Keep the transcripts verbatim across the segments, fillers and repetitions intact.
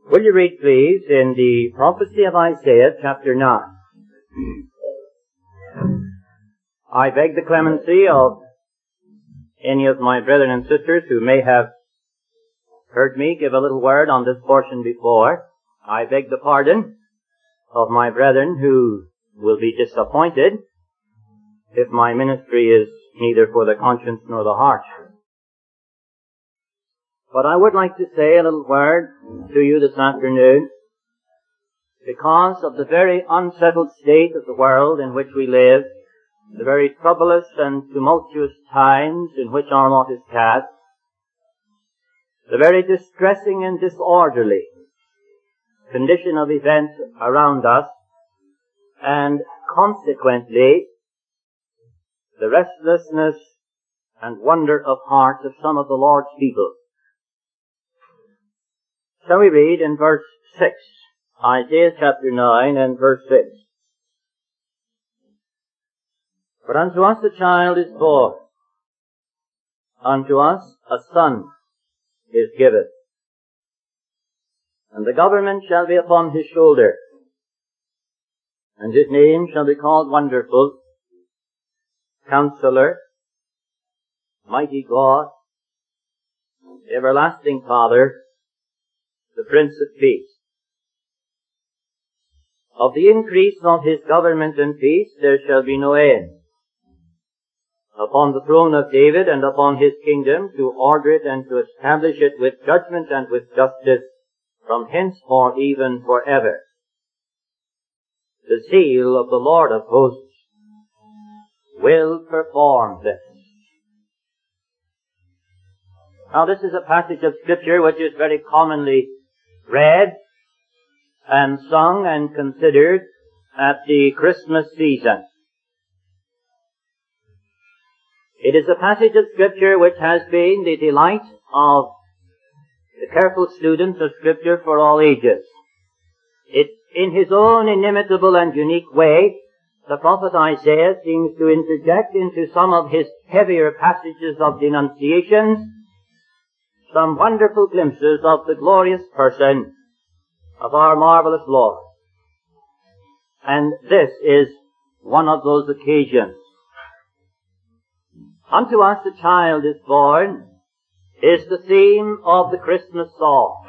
Will you read, please, in the prophecy of Isaiah, chapter nine. I beg the clemency of any of my brethren and sisters who may have heard me give a little word on this portion before. I beg the pardon of my brethren who will be disappointed if my ministry is neither for the conscience nor the heart. But I would like to say a little word to you this afternoon because of the very unsettled state of the world in which we live, the very troublous and tumultuous times in which our lot is cast, the very distressing and disorderly condition of events around us, and consequently the restlessness and wonder of heart of some of the Lord's people. Shall we read in verse six, Isaiah chapter nine and verse six. For unto us a child is born, unto us a son is given, and the government shall be upon his shoulder, and his name shall be called Wonderful, Counselor, Mighty God, Everlasting Father, the Prince of Peace. Of the increase of his government and peace there shall be no end, upon the throne of David and upon his kingdom, to order it and to establish it with judgment and with justice from henceforth even forever. The seal of the Lord of hosts will perform this. Now this is a passage of Scripture which is very commonly read and sung and considered at the Christmas season. It is a passage of Scripture which has been the delight of the careful students of Scripture for all ages. It, in his own inimitable and unique way, the prophet Isaiah seems to interject into some of his heavier passages of denunciations some wonderful glimpses of the glorious person of our marvelous Lord. And this is one of those occasions. Unto us a child is born is the theme of the Christmas song.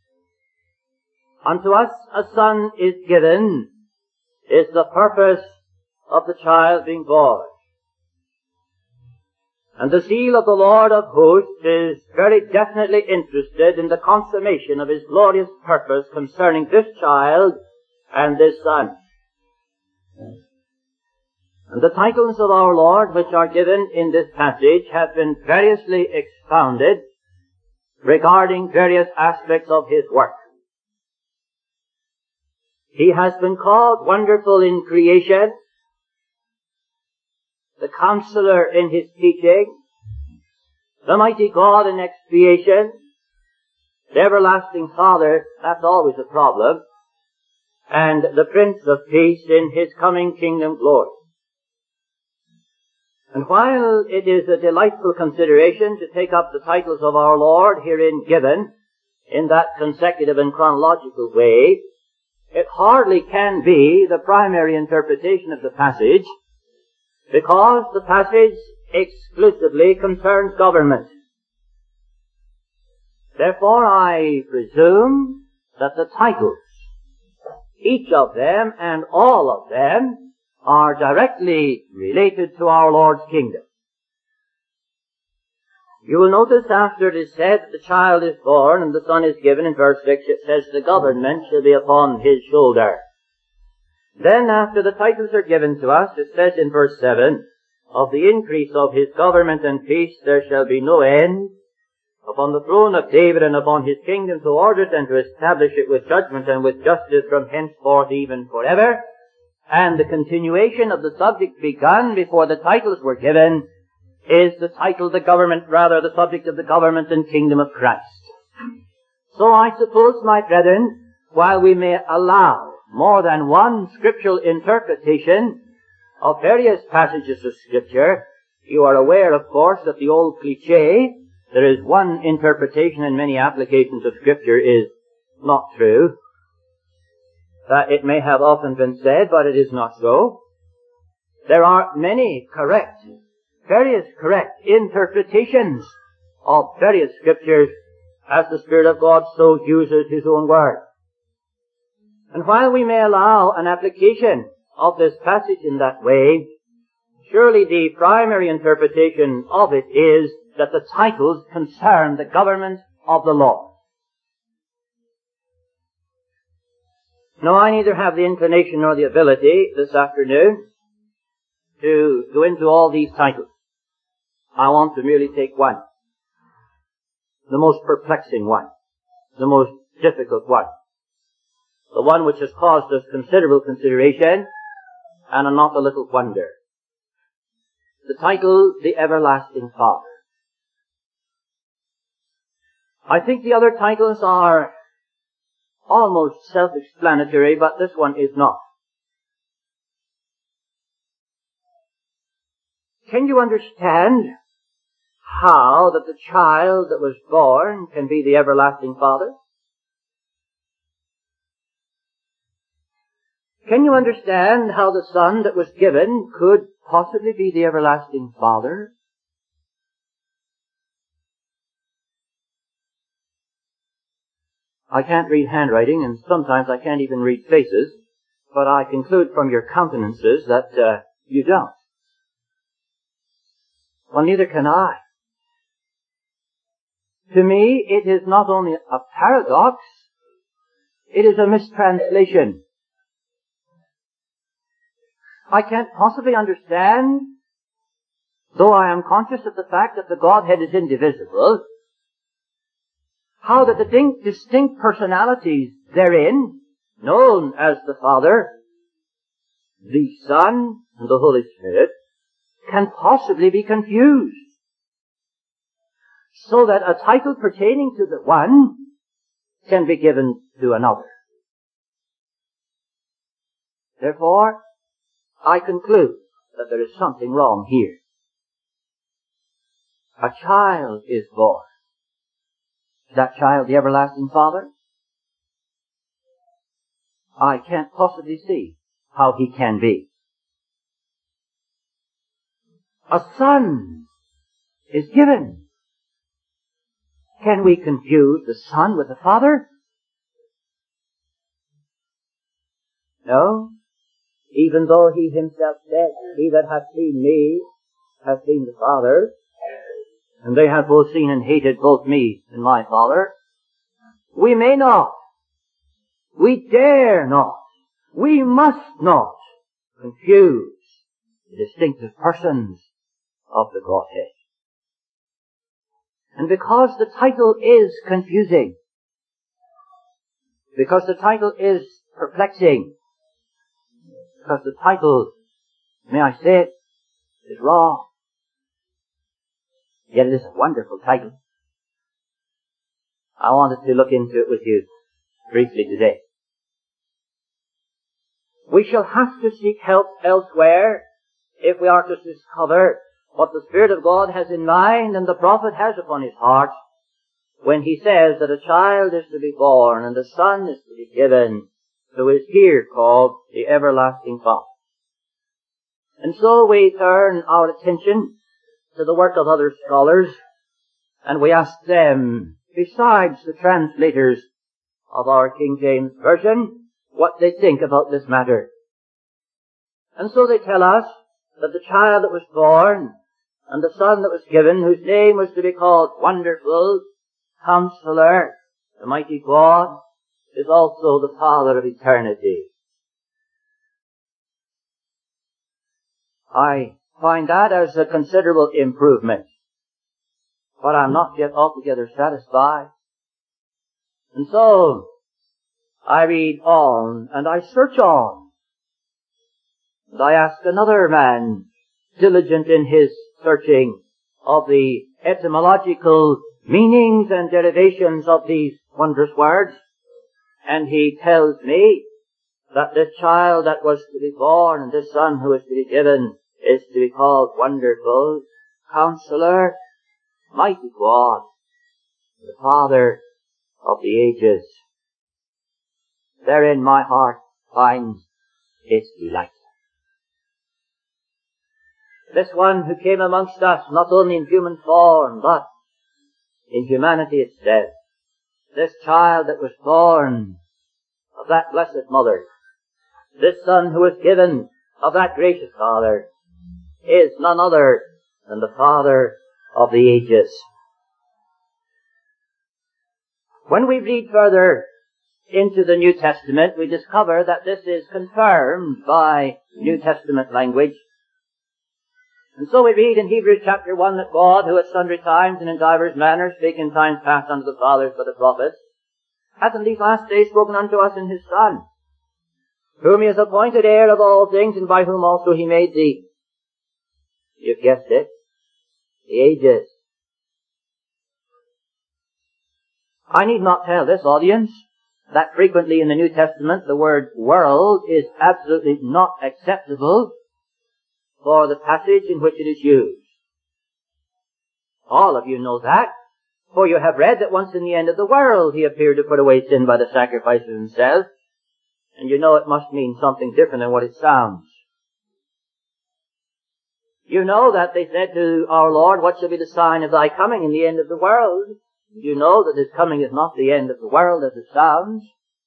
Unto us a son is given is the purpose of the child being born. And the seal of the Lord of hosts is very definitely interested in the consummation of his glorious purpose concerning this child and this son. And the titles of our Lord which are given in this passage have been variously expounded regarding various aspects of his work. He has been called Wonderful in creation, the Counselor in his teaching, the Mighty God in expiation, the Everlasting Father, that's always a problem, and the Prince of Peace in his coming kingdom glory. And while it is a delightful consideration to take up the titles of our Lord herein given in that consecutive and chronological way, it hardly can be the primary interpretation of the passage, because the passage exclusively concerns government. Therefore, I presume that the titles, each of them and all of them, are directly related to our Lord's kingdom. You will notice after it is said that the child is born and the son is given, in verse six it says the government shall be upon his shoulder. Then after the titles are given to us, it says in verse seven, of the increase of his government and peace there shall be no end, upon the throne of David and upon his kingdom, to order it and to establish it with judgment and with justice from henceforth even forever. And the continuation of the subject begun before the titles were given is the title, the government, rather the subject of the government and kingdom of Christ. So I suppose, my brethren, while we may allow more than one scriptural interpretation of various passages of Scripture, you are aware, of course, that the old cliché, there is one interpretation and many applications of Scripture, is not true. That it may have often been said, but it is not so. There are many correct, various correct interpretations of various scriptures as the Spirit of God so uses His own word. And while we may allow an application of this passage in that way, surely the primary interpretation of it is that the titles concern the government of the Lord. Now, I neither have the inclination nor the ability this afternoon to go into all these titles. I want to merely take one. The most perplexing one. The most difficult one. The one which has caused us considerable consideration and a not a little wonder. The title, The Everlasting Father. I think the other titles are almost self-explanatory, but this one is not. Can you understand how that the child that was born can be the everlasting Father? Can you understand how the Son that was given could possibly be the everlasting Father? I can't read handwriting, and sometimes I can't even read faces, but I conclude from your countenances that uh, you don't. Well, neither can I. To me, it is not only a paradox, it is a mistranslation. I can't possibly understand, though I am conscious of the fact that the Godhead is indivisible, how that the distinct personalities therein, known as the Father, the Son, and the Holy Spirit, can possibly be confused, so that a title pertaining to the one can be given to another. Therefore, I conclude that there is something wrong here. A child is born. Is that child the everlasting Father? I can't possibly see how he can be. A son is given. Can we confuse the Son with the Father? No. Even though he himself said, "He that hath seen me hath seen the Father," and they have both seen and hated both me and my Father, we may not, we dare not, we must not confuse the distinctive persons of the Godhead. And because the title is confusing, because the title is perplexing, because the title, may I say it, is wrong, yet it is a wonderful title. I wanted to look into it with you briefly today. We shall have to seek help elsewhere if we are to discover what the Spirit of God has in mind and the prophet has upon his heart when he says that a child is to be born and a son is to be given, who is here called the Everlasting Father. And so we turn our attention to the work of other scholars, and we ask them, besides the translators of our King James Version, what they think about this matter. And so they tell us that the child that was born and the son that was given, whose name was to be called Wonderful, Counselor, the Mighty God, is also the Father of eternity. I find that as a considerable improvement, but I'm not yet altogether satisfied. And so, I read on, and I search on, and I ask another man, diligent in his searching of the etymological meanings and derivations of these wondrous words, and he tells me that this child that was to be born and this son who is to be given is to be called Wonderful, Counselor, Mighty God, the Father of the ages. therein my heart finds its delight. This one who came amongst us, not only in human form, but in humanity itself, this child that was born of that blessed mother, this son who was given of that gracious Father, is none other than the Father of the ages. When we read further into the New Testament, we discover that this is confirmed by New Testament language. And so we read in Hebrews chapter one that God, who at sundry times and in divers manners spake in times past unto the fathers by the prophets, hath in these last days spoken unto us in his Son, whom he has appointed heir of all things, and by whom also he made the, you've guessed it, the ages. I need not tell this audience that frequently in the New Testament the word world is absolutely not acceptable for the passage in which it is used. All of you know that, for you have read that once in the end of the world he appeared to put away sin by the sacrifice of himself, and you know it must mean something different than what it sounds. You know that they said to our Lord, what shall be the sign of thy coming in the end of the world? You know that his coming is not the end of the world as it sounds.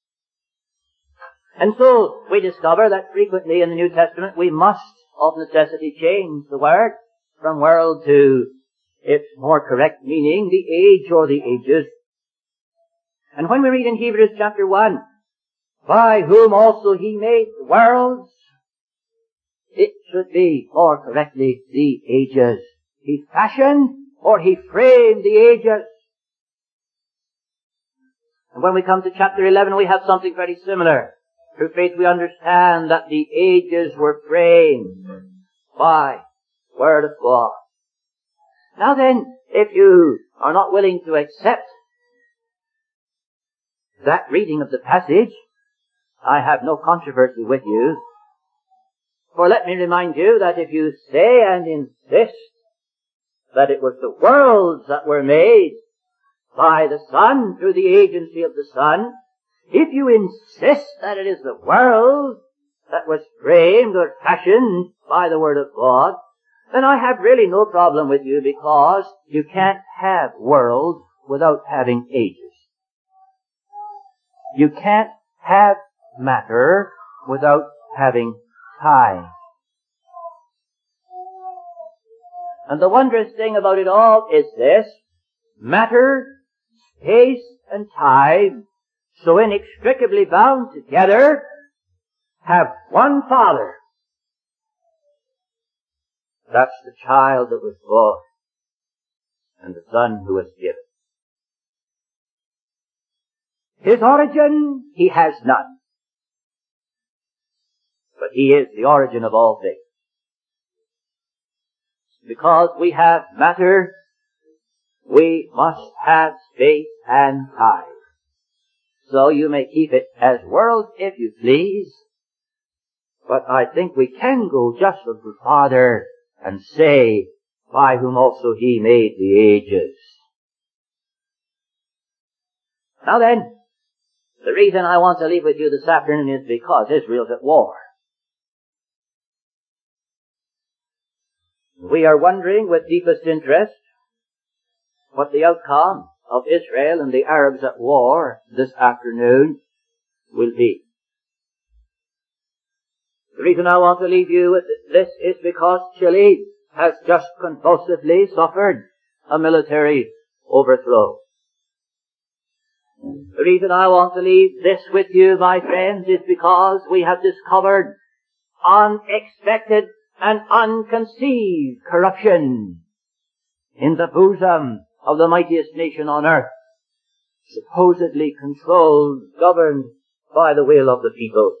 And so we discover that frequently in the New Testament we must of necessity change the word from world to its more correct meaning, the age or the ages. And when we read in Hebrews chapter one, by whom also he made the worlds, it should be more correctly the ages. He fashioned or he framed the ages. And when we come to chapter eleven, we have something very similar. Through faith we understand that the ages were framed by the Word of God. Now then, if you are not willing to accept that reading of the passage, I have no controversy with you. For let me remind you that if you say and insist that it was the worlds that were made by the Son through the agency of the Son, if you insist that it is the world that was framed or fashioned by the Word of God, then I have really no problem with you, because you can't have world without having ages. You can't have matter without having time. And the wondrous thing about it all is this: matter, space, and time, so inextricably bound together, have one Father. That's the child that was born, and the Son who was given. His origin he has none, but he is the origin of all things. Because we have matter, we must have space and time. So you may keep it as world if you please, but I think we can go just a little farther and say, by whom also he made the ages. Now then, the reason I want to leave with you this afternoon is because Israel's at war. We are wondering with deepest interest what the outcome of Israel and the Arabs at war this afternoon will be. The reason I want to leave you with this is because Chile has just convulsively suffered a military overthrow. The reason I want to leave this with you, my friends, is because we have discovered unexpected and unconceived corruption in the bosom of the mightiest nation on earth, supposedly controlled, governed by the will of the people.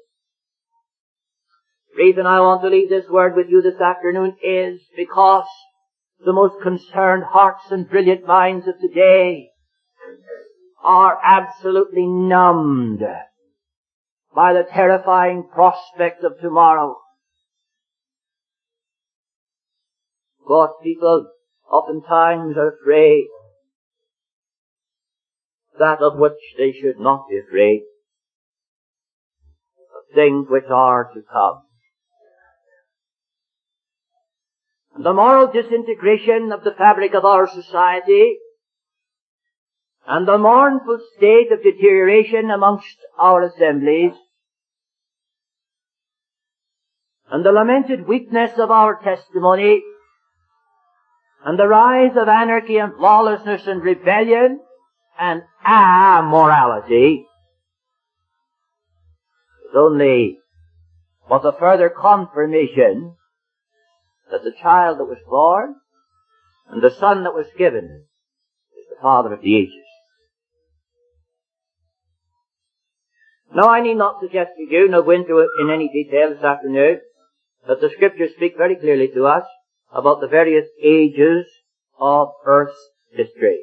The reason I want to leave this word with you this afternoon is because the most concerned hearts and brilliant minds of today are absolutely numbed by the terrifying prospect of tomorrow. God's people oftentimes are afraid that of which they should not be afraid. things which are to come. The moral disintegration of the fabric of our society and the mournful state of deterioration amongst our assemblies and the lamented weakness of our testimony and the rise of anarchy and lawlessness and rebellion and amorality is only was a further confirmation that the child that was born and the son that was given is the Father of the ages. Now, I need not suggest to you, nor go into it in any detail this afternoon, that the Scriptures speak very clearly to us about the various ages of Earth's history.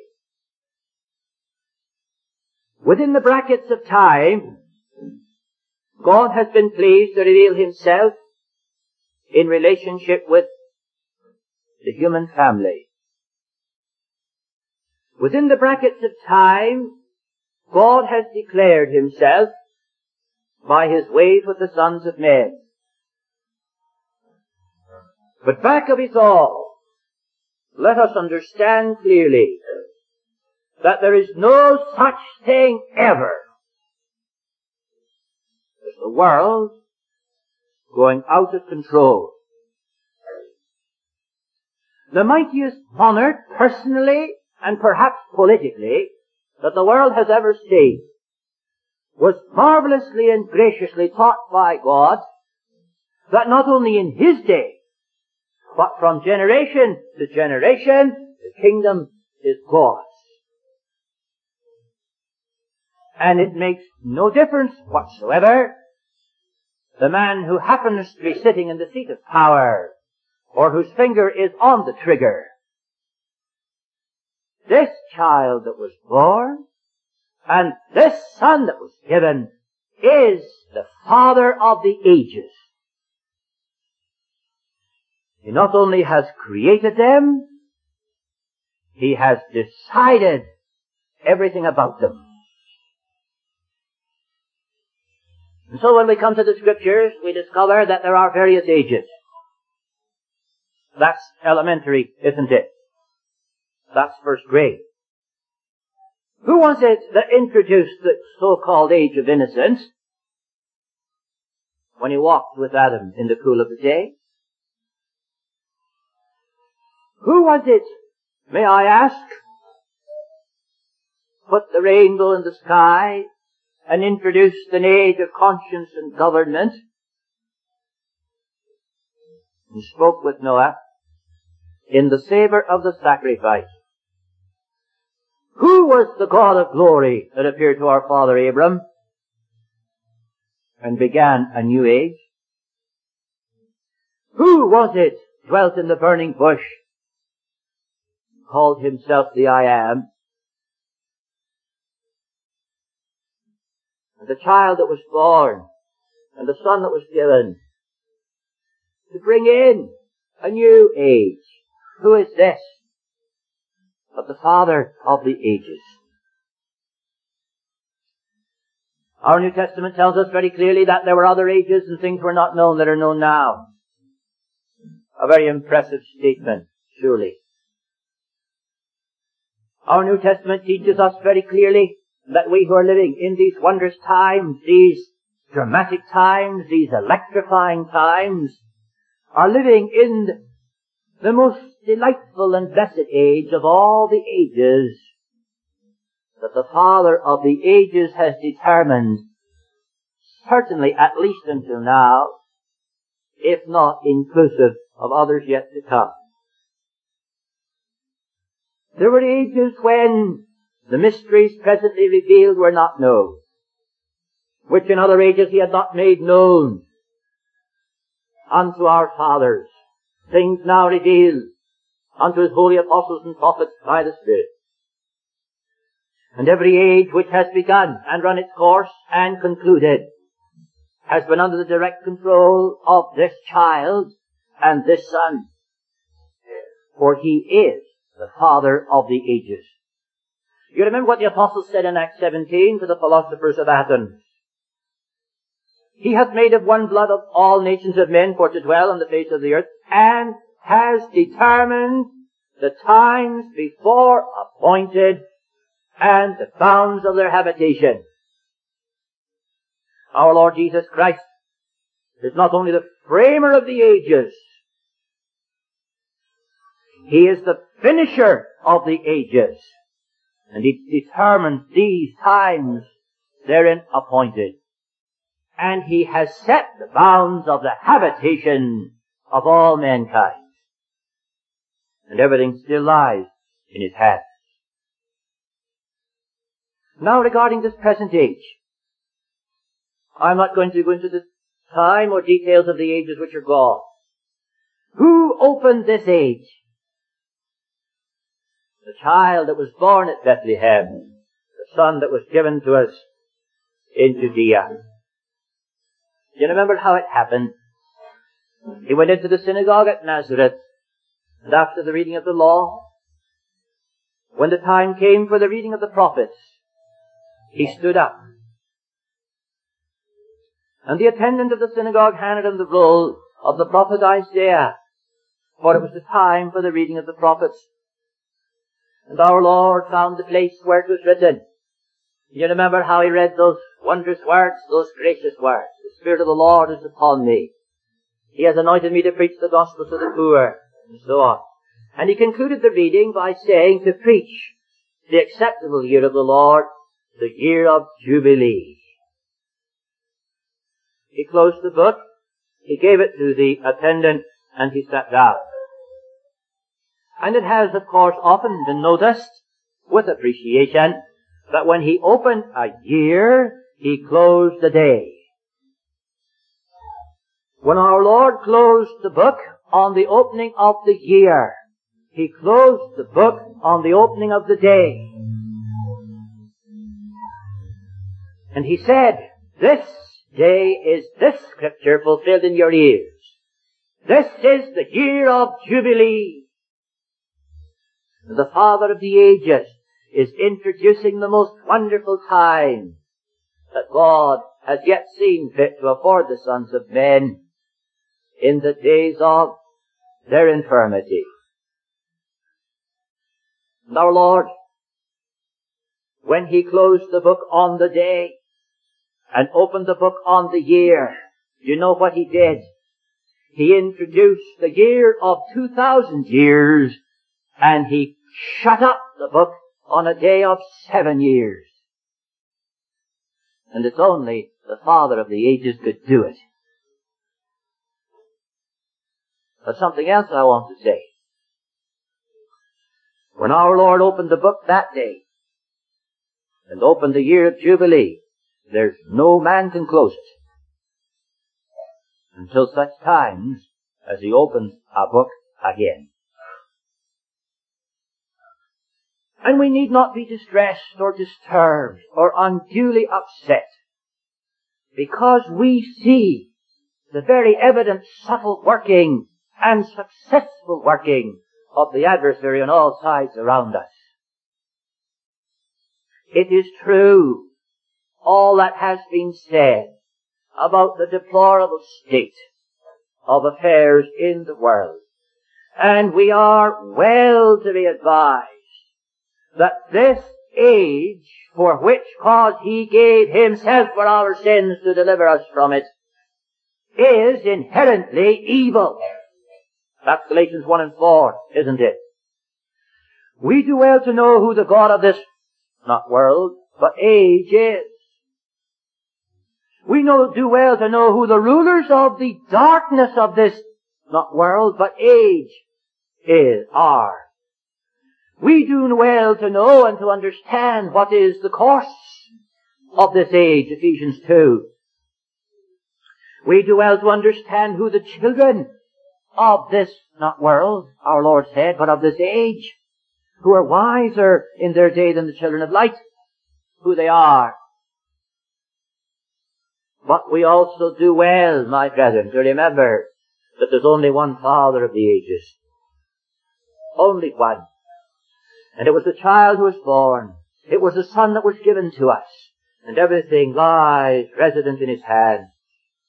Within the brackets of time, God has been pleased to reveal Himself in relationship with the human family. Within the brackets of time, God has declared Himself by His ways with the sons of men. But back of it all, let us understand clearly that there is no such thing ever as the world going out of control. The mightiest monarch, personally and perhaps politically, that the world has ever seen was marvelously and graciously taught by God that not only in his day, but from generation to generation, the kingdom is God's. And it makes no difference whatsoever the man who happens to be sitting in the seat of power, or whose finger is on the trigger. This child that was born, and this son that was given, is the Father of the ages. He not only has created them, He has decided everything about them. And so when we come to the Scriptures, we discover that there are various ages. That's elementary, isn't it? That's first grade. Who was it that introduced the so-called age of innocence when he walked with Adam in the cool of the day? Who was it, may I ask, put the rainbow in the sky and introduced an age of conscience and government and spoke with Noah in the savour of the sacrifice? Who was the God of glory that appeared to our father Abram and began a new age? Who was it dwelt in the burning bush, called himself the I Am? And the child that was born and the son that was given to bring in a new age. Who is this but the Father of the ages? Our New Testament tells us very clearly that there were other ages and things were not known that are known now. A very impressive statement, surely. Our New Testament teaches us very clearly that we who are living in these wondrous times, these dramatic times, these electrifying times, are living in the most delightful and blessed age of all the ages that the Father of the ages has determined, certainly at least until now, if not inclusive of others yet to come. There were ages when the mysteries presently revealed were not known, which in other ages He had not made known unto our fathers. Things now revealed unto His holy apostles and prophets by the Spirit. And every age which has begun and run its course and concluded has been under the direct control of this child and this son. For He is the Father of the ages. You remember what the apostles said in Acts seventeen to the philosophers of Athens. He hath made of one blood of all nations of men for to dwell on the face of the earth, and has determined the times before appointed and the bounds of their habitation. Our Lord Jesus Christ is not only the framer of the ages, He is the finisher of the ages. And He determines these times therein appointed. And He has set the bounds of the habitation of all mankind. And everything still lies in His hands. Now regarding this present age, I'm not going to go into the time or details of the ages which are gone. Who opened this age? The child that was born at Bethlehem, the son that was given to us in Judea. Do you remember how it happened? He went into the synagogue at Nazareth, and after the reading of the law, when the time came for the reading of the prophets, he stood up. And the attendant of the synagogue handed him the roll of the prophet Isaiah, for it was the time for the reading of the prophets. And our Lord found the place where it was written. You remember how He read those wondrous words, those gracious words. The Spirit of the Lord is upon me. He has anointed me to preach the gospel to the poor, and so on. And He concluded the reading by saying to preach the acceptable year of the Lord, the year of Jubilee. He closed the book, He gave it to the attendant, and He sat down. And it has, of course, often been noticed, with appreciation, that when He opened a year, He closed the day. When our Lord closed the book on the opening of the year, He closed the book on the opening of the day. And He said, this day is this scripture fulfilled in your ears. This is the year of Jubilee. And the Father of the ages is introducing the most wonderful time that God has yet seen fit to afford the sons of men in the days of their infirmity. And our Lord, when He closed the book on the day and opened the book on the year, you know what He did? He introduced the year of two thousand years, and He shut up the book on a day of seven years. And it's only the Father of the ages could do it. But something else I want to say. When our Lord opened the book that day, and opened the year of Jubilee, there's no man can close it until such times as He opens a book again. And we need not be distressed or disturbed or unduly upset, because we see the very evident subtle working and successful working of the adversary on all sides around us. It is true, all that has been said about the deplorable state of affairs in the world. And we are well to be advised that this age, for which cause He gave Himself for our sins to deliver us from it, is inherently evil. That's Galatians one and four, isn't it? We do well to know who the God of this, not world, but age is. We know, do well to know who the rulers of the darkness of this, not world, but age is, are. We do well to know and to understand what is the course of this age, Ephesians two. We do well to understand who the children of this, not world, our Lord said, but of this age, who are wiser in their day than the children of light, who they are. But we also do well, my brethren, to remember that there's only one Father of the ages. Only one. And it was the child who was born. It was the Son that was given to us. And everything lies resident in His hand.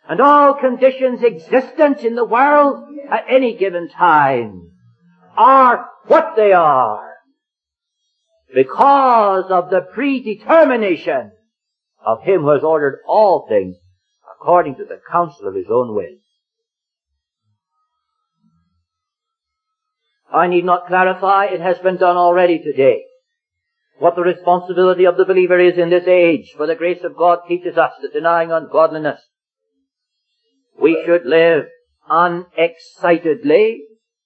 and all conditions existent in the world at any given time are what they are because of the predetermination of Him who has ordered all things according to the counsel of His own will. I need not clarify, it has been done already today, what the responsibility of the believer is in this age, for the grace of God teaches us that denying ungodliness, we should live unexcitedly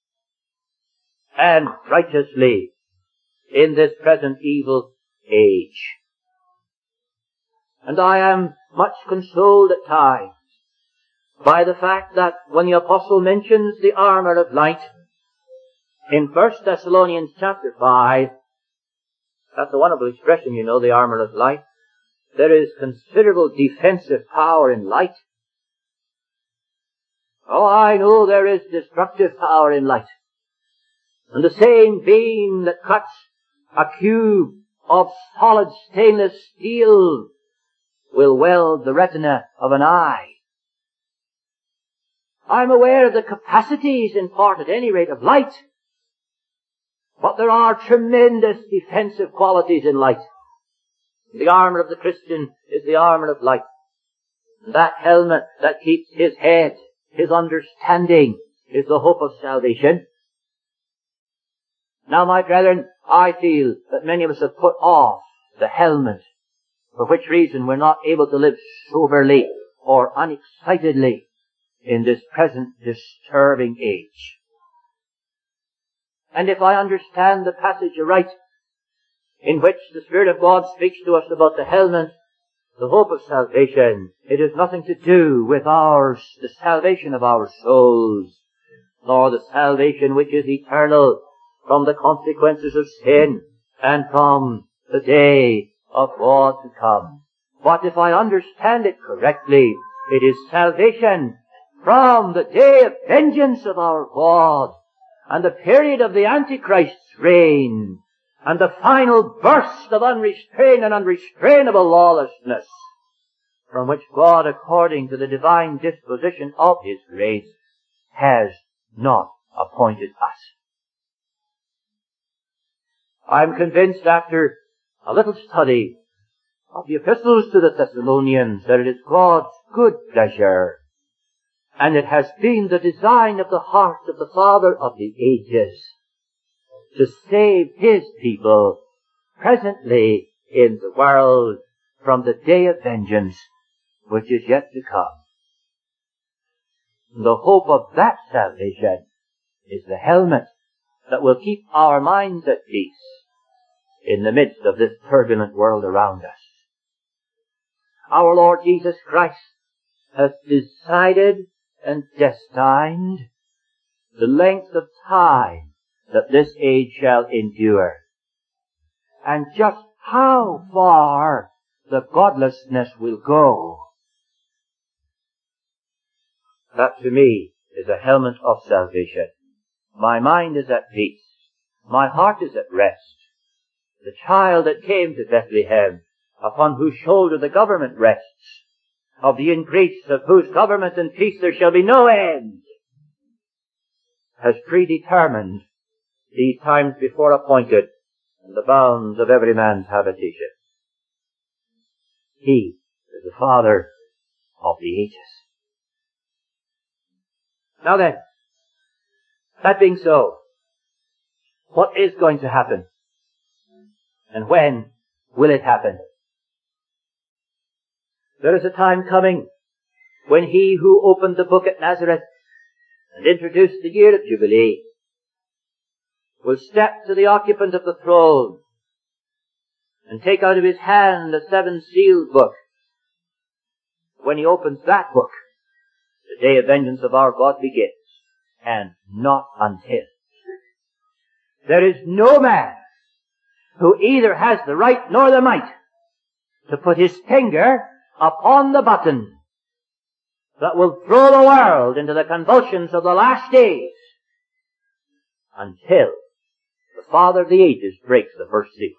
and righteously in this present evil age. And I am much consoled at times by the fact that when the apostle mentions the armour of light in First Thessalonians chapter five, that's a wonderful expression, you know, the armour of light. There is considerable defensive power in light. Oh, I know there is destructive power in light. And the same beam that cuts a cube of solid stainless steel will weld the retina of an eye. I'm aware of the capacities in part at any rate of light, but there are tremendous defensive qualities in light. The armour of the Christian is the armour of light. That helmet that keeps his head, his understanding, is the hope of salvation. Now, my brethren, I feel that many of us have put off the helmet, for which reason we're not able to live soberly or unexcitedly in this present disturbing age. And if I understand the passage aright, in which the Spirit of God speaks to us about the helmet, the hope of salvation, it has nothing to do with our, the salvation of our souls, nor the salvation which is eternal from the consequences of sin and from the day of God to come. But if I understand it correctly, it is salvation from the day of vengeance of our God and the period of the Antichrist's reign and the final burst of unrestrained and unrestrainable lawlessness, from which God, according to the divine disposition of His grace, has not appointed us. I'm convinced after a little study of the epistles to the Thessalonians that it is God's good pleasure, and it has been the design of the heart of the Father of the ages, to save His people presently in the world from the day of vengeance which is yet to come. The hope of that salvation is the helmet that will keep our minds at peace in the midst of this turbulent world around us. Our Lord Jesus Christ has decided and destined the length of time that this age shall endure, and just how far the godlessness will go. That to me is a helmet of salvation. My mind is at peace. My heart is at rest. The child that came to Bethlehem, upon whose shoulder the government rests, of the increase of whose government and peace there shall be no end, has predetermined these times before appointed and the bounds of every man's habitation. He is the Father of the ages. Now then, that being so, what is going to happen? And when will it happen? There is a time coming when He who opened the book at Nazareth and introduced the year of Jubilee will step to the occupant of the throne and take out of his hand the seven-sealed book. When He opens that book, the day of vengeance of our God begins, and not until. There is no man who either has the right nor the might to put his finger upon the button that will throw the world into the convulsions of the last days until the Father of the ages breaks the first seal.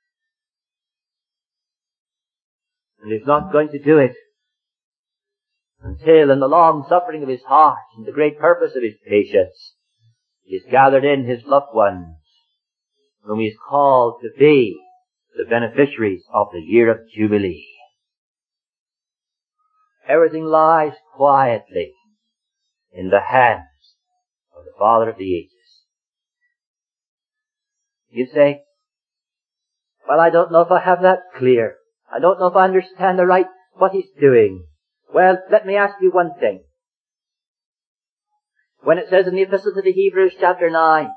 And He's not going to do it until in the long suffering of his heart and the great purpose of his patience, he has gathered in his loved ones, whom he is called to be the beneficiaries of the year of Jubilee. Everything lies quietly in the hands of the Father of the ages. You say, well, I don't know if I have that clear. I don't know if I understand the right what he's doing. Well, let me ask you one thing. When it says in the Epistle to the Hebrews chapter nine,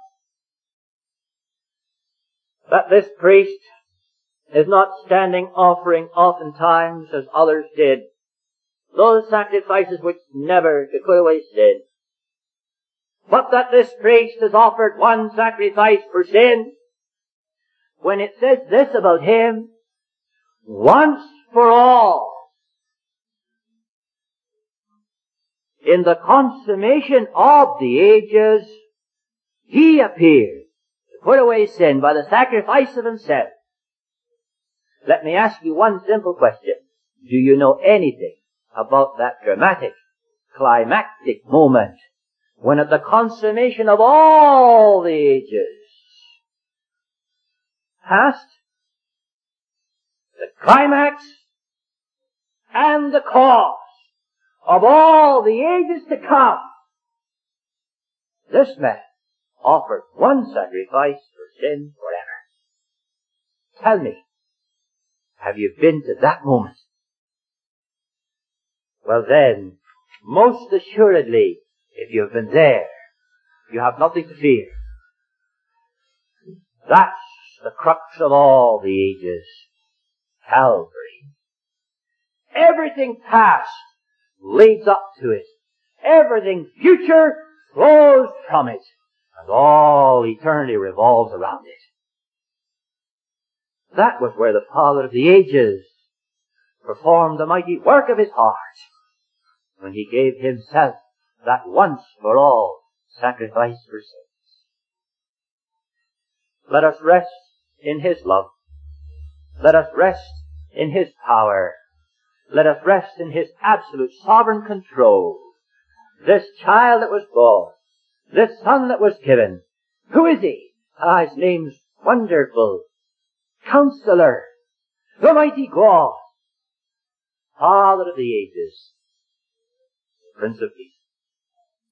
that this priest is not standing offering oftentimes as others did, those sacrifices which never could put away sin, but that this priest has offered one sacrifice for sin, when it says this about him, once for all, in the consummation of the ages, he appeared to put away sin by the sacrifice of himself. Let me ask you one simple question. Do you know anything about that dramatic, climactic moment when at the consummation of all the ages, past, the climax, and the cause of all the ages to come, this man offered one sacrifice for sin forever? Tell me, have you been to that moment? Well then, most assuredly, if you have been there, you have nothing to fear. That's the crux of all the ages. Calvary. Everything past leads up to it. Everything future flows from it. And all eternity revolves around it. That was where the Father of the ages performed the mighty work of his heart, when he gave himself that once for all sacrifice for sins. Let us rest in his love. Let us rest in his power. Let us rest in his absolute sovereign control. This child that was born, this son that was given, who is he? Ah, his name's Wonderful, Counselor, the Mighty God, Father of the ages, Prince of Peace.